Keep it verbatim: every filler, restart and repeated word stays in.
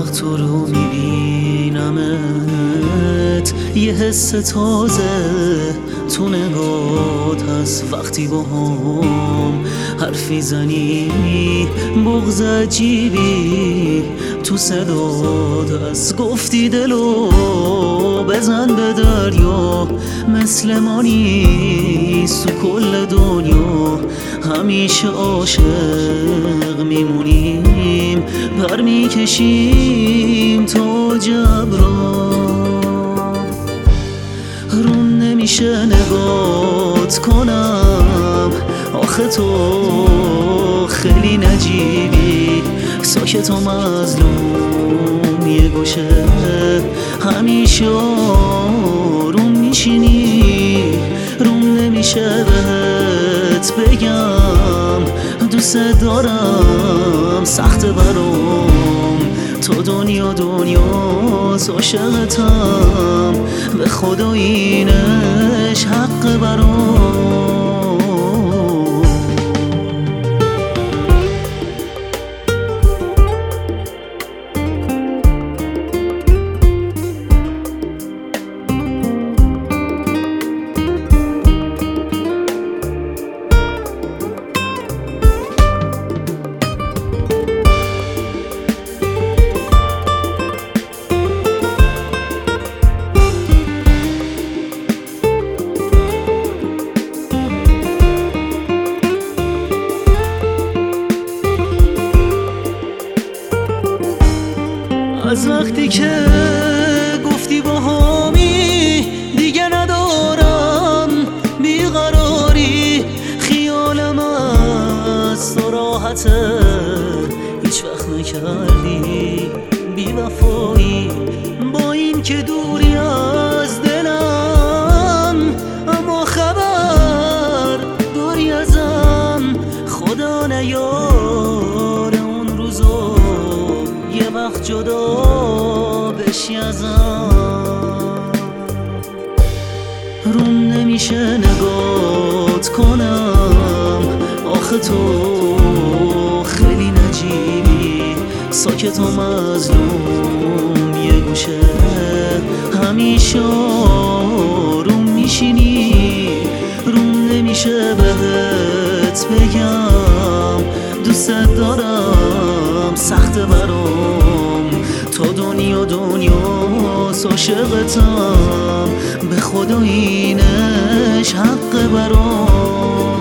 وقت تو رو میبینمت یه حس تازه تو نگات هست. وقتی با هم حرفی زنی بغض عجیبی تو صدات هست. گفتی دلو بزن به دریا، مثل ما نیست تو کل دنیا. همیشه عاشق میمونیم، پر میکشیم تو جبران. روم نمیشه نگات کنم، آخه تو خیلی نجیبی. ساکت و مظلوم یه گوشه، همیشه روم میشینی. روم نمیشه بهت بگم دوست دارم، سخت برام تو دنیا دنیاست. عاشقتم به خدا اینش حق برام. از وقتی که گفتی با همی دیگه ندارم بیقراری. خیالم از تو راحته، هیچ وقت نکردی بی وفایی. با این که دوری از دلم، اما خبر داری ازم. خدا نیاره اون روزو یه وقت جدا بشی ازم. روم نمیشه نگات کنم، آخه تو خیلی نجیبی. ساکت و مظلوم یه گوشه، همیشه روم میشینی. روم نمیشه بهت بگم دوست دارم، سخت برام تو دنیا دنیاست. عاشقتم به خدا اینش حق برام.